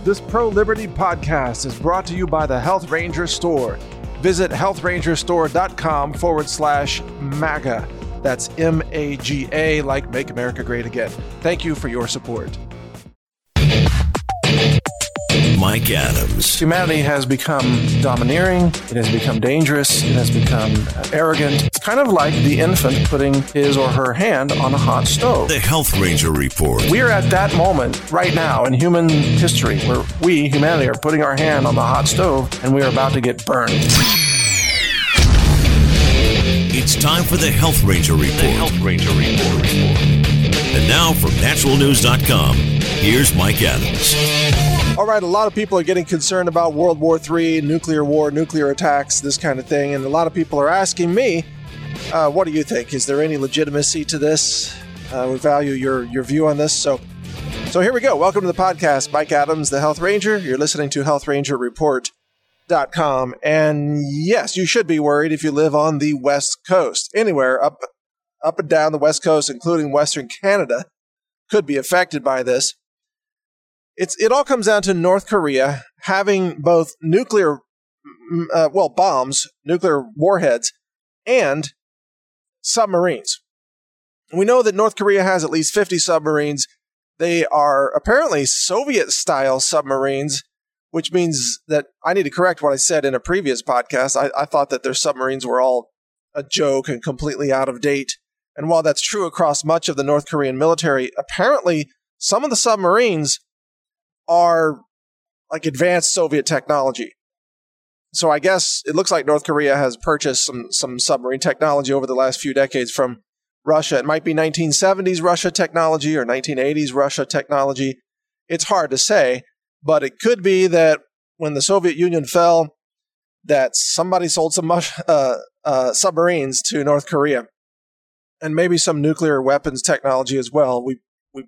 This pro-liberty podcast is brought to you by the Health Ranger Store. Visit healthrangerstore.com/MAGA. That's MAGA, like Make America Great Again. Thank you for your support. Mike Adams. Humanity has become domineering. It has become dangerous. It has become arrogant. It's kind of like the infant putting his or her hand on a hot stove. The Health Ranger Report. We are at that moment right now in human history where we, humanity, are putting our hand on the hot stove and we are about to get burned. It's time for the Health Ranger Report. The Health Ranger Report. And now from naturalnews.com, here's Mike Adams. All right, a lot of people are getting concerned about World War III, nuclear war, nuclear attacks, this kind of thing. And a lot of people are asking me, what do you think? Is there any legitimacy to this? We value your view on this. So here we go. Welcome to the podcast. Mike Adams, the Health Ranger. You're listening to healthrangerreport.com. And yes, you should be worried if you live on the West Coast. Anywhere up and down the West Coast, including Western Canada, could be affected by this. It all comes down to North Korea having both nuclear, bombs, nuclear warheads, and submarines. We know that North Korea has at least 50 submarines. They are apparently Soviet-style submarines, which means that I need to correct what I said in a previous podcast. I thought that their submarines were all a joke and completely out of date. And while that's true across much of the North Korean military, apparently some of the submarines are like advanced Soviet technology. So I guess it looks like North Korea has purchased some submarine technology over the last few decades from Russia. It might be 1970s Russia technology or 1980s Russia technology. It's hard to say, but it could be that when the Soviet Union fell, that somebody sold some submarines to North Korea and maybe some nuclear weapons technology as well. We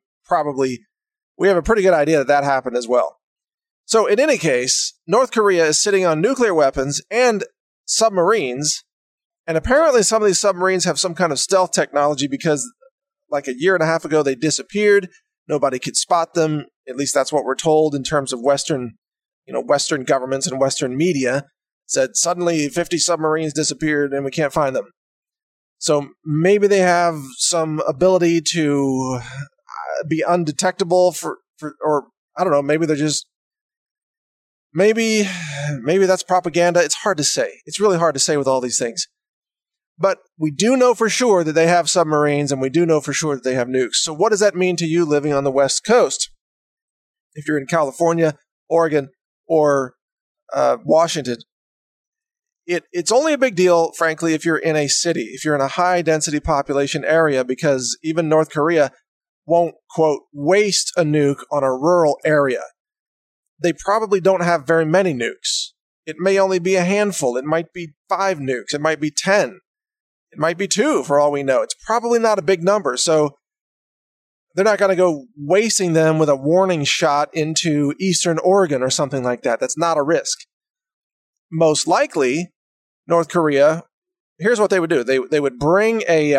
have a pretty good idea that happened as well. So in any case, North Korea is sitting on nuclear weapons and submarines, and apparently some of these submarines have some kind of stealth technology because like a year and a half ago they disappeared. Nobody could spot them. At least that's what we're told in terms of Western governments and Western media said suddenly 50 submarines disappeared and we can't find them. So maybe they have some ability to be undetectable or I don't know, maybe they're just, maybe that's propaganda. It's hard to say. It's really hard to say with all these things. But we do know for sure that they have submarines and we do know for sure that they have nukes. So what does that mean to you living on the West Coast? If you're in California, Oregon, or Washington, it's only a big deal, frankly, if you're in a city, if you're in a high-density population area, because even North Korea won't, quote, waste a nuke on a rural area. They probably don't have very many nukes. It may only be a handful. It might be 5 nukes. It might be 10. It might be 2 for all we know. It's probably not a big number. So they're not going to go wasting them with a warning shot into Eastern Oregon or something like that. That's not a risk. Most likely, North Korea, here's what they would do. They would bring a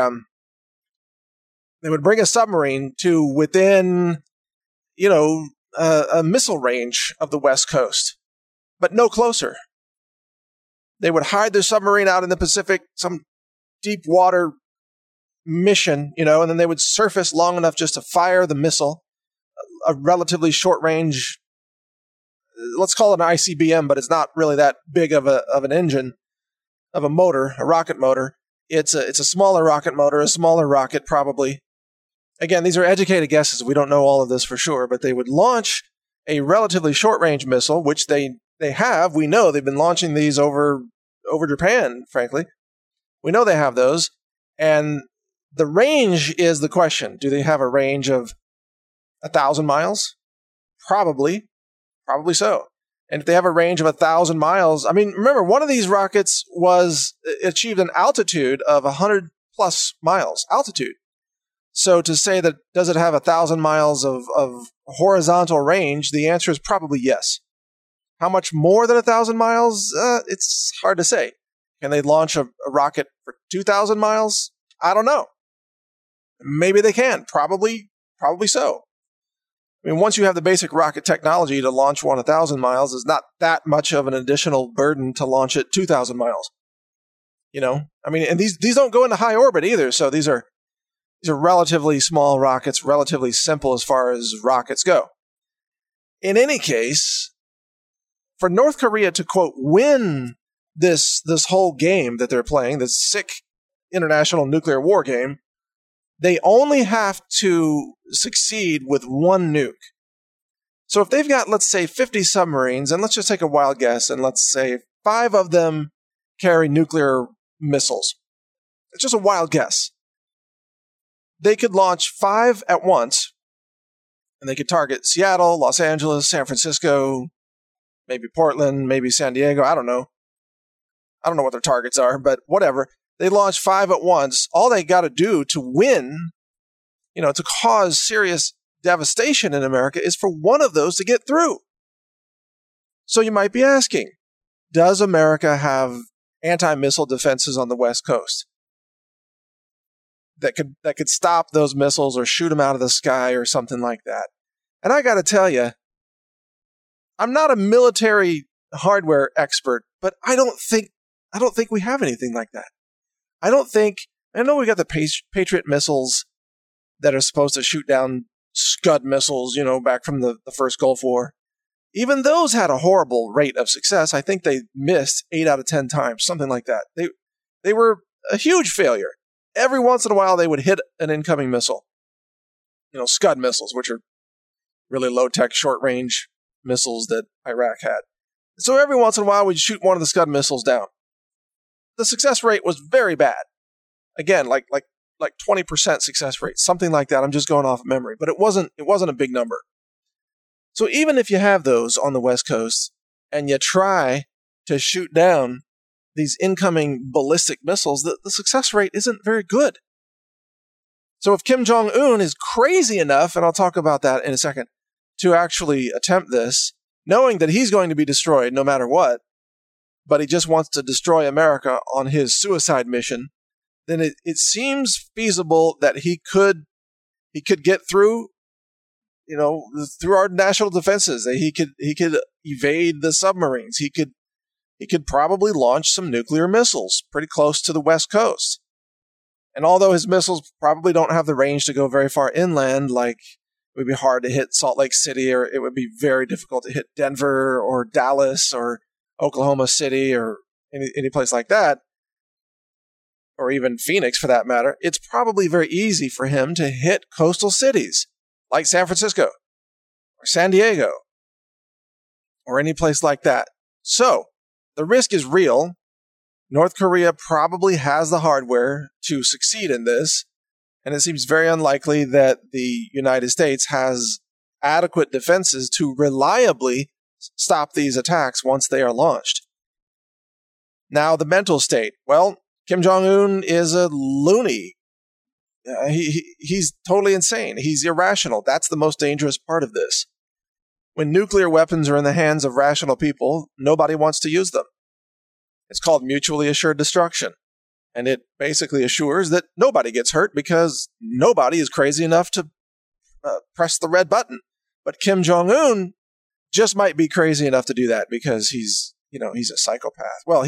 submarine to within, a missile range of the West Coast, but no closer. They would hide their submarine out in the Pacific, some deep water mission, and then they would surface long enough just to fire the missile, a relatively short range, let's call it an ICBM, but it's not really that big of an engine, of a motor, a rocket motor. It's a smaller rocket motor, a smaller rocket probably. Again, these are educated guesses. We don't know all of this for sure, but they would launch a relatively short-range missile, which they have. We know they've been launching these over Japan, frankly. We know they have those. And the range is the question. Do they have a range of 1,000 miles? Probably so. And if they have a range of 1,000 miles, I mean, remember, one of these rockets achieved an altitude of 100 plus miles altitude. So to say that, does it have 1,000 miles of horizontal range? The answer is probably yes. How much more than 1,000 miles? It's hard to say. Can they launch a rocket for 2,000 miles? I don't know. Maybe they can. Probably so. I mean, once you have the basic rocket technology to launch one 1,000 miles, it's not that much of an additional burden to launch it 2,000 miles. I mean, and these don't go into high orbit either, so these are relatively small rockets, relatively simple as far as rockets go. In any case, for North Korea to, quote, win this whole game that they're playing, this sick international nuclear war game, they only have to succeed with one nuke. So if they've got, let's say, 50 submarines, and let's just take a wild guess, and let's say 5 of them carry nuclear missiles. It's just a wild guess. They could launch 5 at once, and they could target Seattle, Los Angeles, San Francisco, maybe Portland, maybe San Diego. I don't know what their targets are, but whatever. They launch 5 at once. All they got to do to win, to cause serious devastation in America, is for one of those to get through. So you might be asking, does America have anti-missile defenses on the West Coast that could stop those missiles or shoot them out of the sky or something like that? And I got to tell you, I'm not a military hardware expert, but I don't think we have anything like that. I know we got the Patriot missiles that are supposed to shoot down Scud missiles, back from the first Gulf War. Even those had a horrible rate of success. I think they missed 8 out of 10 times, something like that. They were a huge failure. Every once in a while, they would hit an incoming missile. Scud missiles, which are really low-tech, short-range missiles that Iraq had. So every once in a while, we'd shoot one of the Scud missiles down. The success rate was very bad. Again, like 20% success rate, something like that. I'm just going off of memory, but it wasn't a big number. So even if you have those on the West Coast and you try to shoot down these incoming ballistic missiles, the success rate isn't very good. So if Kim Jong-un is crazy enough, and I'll talk about that in a second, to actually attempt this, knowing that he's going to be destroyed no matter what, but he just wants to destroy America on his suicide mission, then it seems feasible that he could get through, through our national defenses. That he could evade the submarines. He could probably launch some nuclear missiles pretty close to the West Coast. And although his missiles probably don't have the range to go very far inland, like it would be hard to hit Salt Lake City, or it would be very difficult to hit Denver or Dallas or Oklahoma City or any place like that, or even Phoenix for that matter, it's probably very easy for him to hit coastal cities like San Francisco or San Diego or any place like that. So the risk is real. North Korea probably has the hardware to succeed in this, and it seems very unlikely that the United States has adequate defenses to reliably stop these attacks once they are launched. Now, the mental state. Well, Kim Jong-un is a loony. He's totally insane. He's irrational. That's the most dangerous part of this. When nuclear weapons are in the hands of rational people, nobody wants to use them. It's called mutually assured destruction. And it basically assures that nobody gets hurt because nobody is crazy enough to press the red button. But Kim Jong-un just might be crazy enough to do that because he's a psychopath. Well,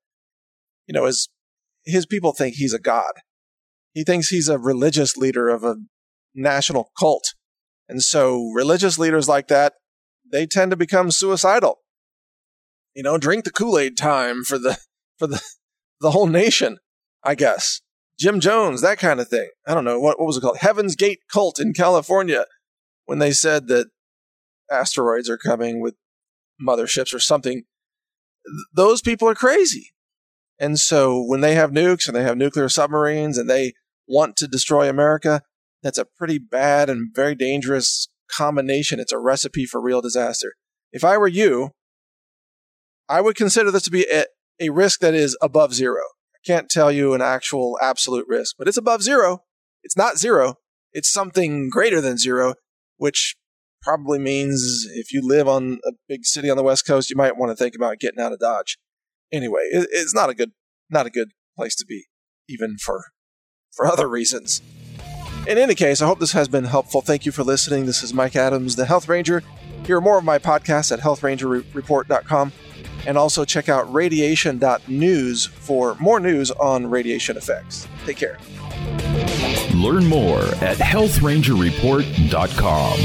his people think he's a god. He thinks he's a religious leader of a national cult. And so religious leaders like that, they tend to become suicidal. Drink the Kool-Aid time for the whole nation, I guess. Jim Jones, that kind of thing. I don't know, what was it called? Heaven's Gate cult in California, when they said that asteroids are coming with motherships or something. Those people are crazy. And so when they have nukes and they have nuclear submarines and they want to destroy America, that's a pretty bad and very dangerous combination. It's a recipe for real disaster. If I were you, I would consider this to be a risk that is above zero. I can't tell you an actual absolute risk, but it's above zero. It's not zero. It's something greater than zero, which probably means if you live on a big city on the West Coast, you might want to think about getting out of Dodge. Anyway, it's not a good place to be, even for other reasons. In any case, I hope this has been helpful. Thank you for listening. This is Mike Adams, the Health Ranger. Hear more of my podcasts at healthrangerreport.com, and also check out radiation.news for more news on radiation effects. Take care. Learn more at healthrangerreport.com.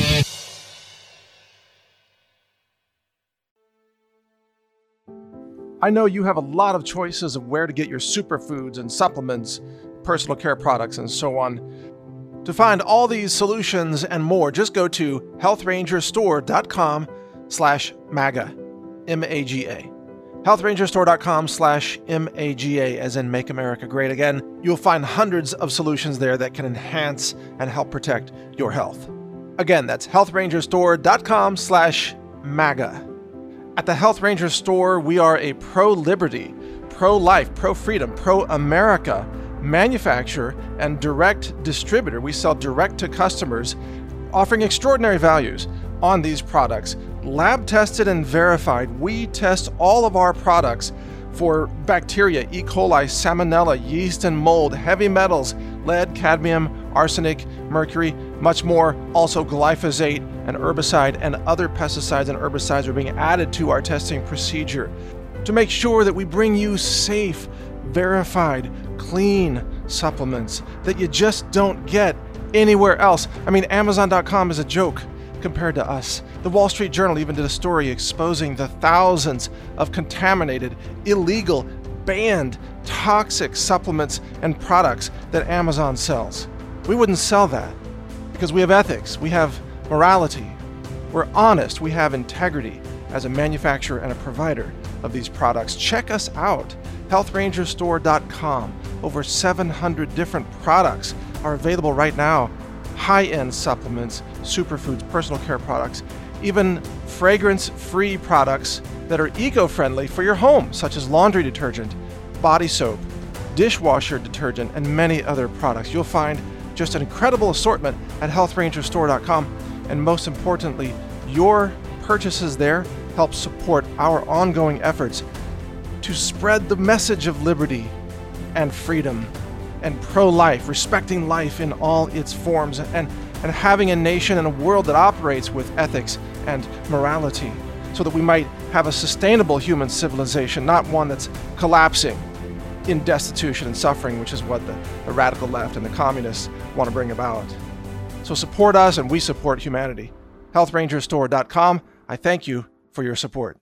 I know you have a lot of choices of where to get your superfoods and supplements, personal care products, and so on. To find all these solutions and more, just go to healthrangerstore.com/MAGA, M-A-G-A. healthrangerstore.com/MAGA, as in Make America Great Again. You'll find hundreds of solutions there that can enhance and help protect your health. Again, that's healthrangerstore.com/MAGA. At the Health Ranger Store, we are a pro-liberty, pro-life, pro-freedom, pro-America manufacturer and direct distributor. We sell direct to customers, offering extraordinary values on these products. Lab tested and verified. We test all of our products for bacteria, E. coli, salmonella, yeast and mold, heavy metals, lead, cadmium, arsenic, mercury, much more. Also glyphosate, an herbicide, and other pesticides and herbicides are being added to our testing procedure to make sure that we bring you safe, verified, clean supplements that you just don't get anywhere else. I mean, Amazon.com is a joke compared to us. The Wall Street Journal even did a story exposing the thousands of contaminated, illegal, banned, toxic supplements and products that Amazon sells. We wouldn't sell that because we have ethics, we have morality, we're honest, we have integrity as a manufacturer and a provider of these products. Check us out, healthrangerstore.com. Over 700 different products are available right now. High-end supplements, superfoods, personal care products, even fragrance-free products that are eco-friendly for your home, such as laundry detergent, body soap, dishwasher detergent, and many other products. You'll find just an incredible assortment at healthrangerstore.com, and most importantly, your purchases there help support our ongoing efforts to spread the message of liberty and freedom and pro-life, respecting life in all its forms, and having a nation and a world that operates with ethics and morality, so that we might have a sustainable human civilization, not one that's collapsing in destitution and suffering, which is what the radical left and the communists want to bring about. So support us, and we support humanity. healthrangerstore.com. I thank you for your support.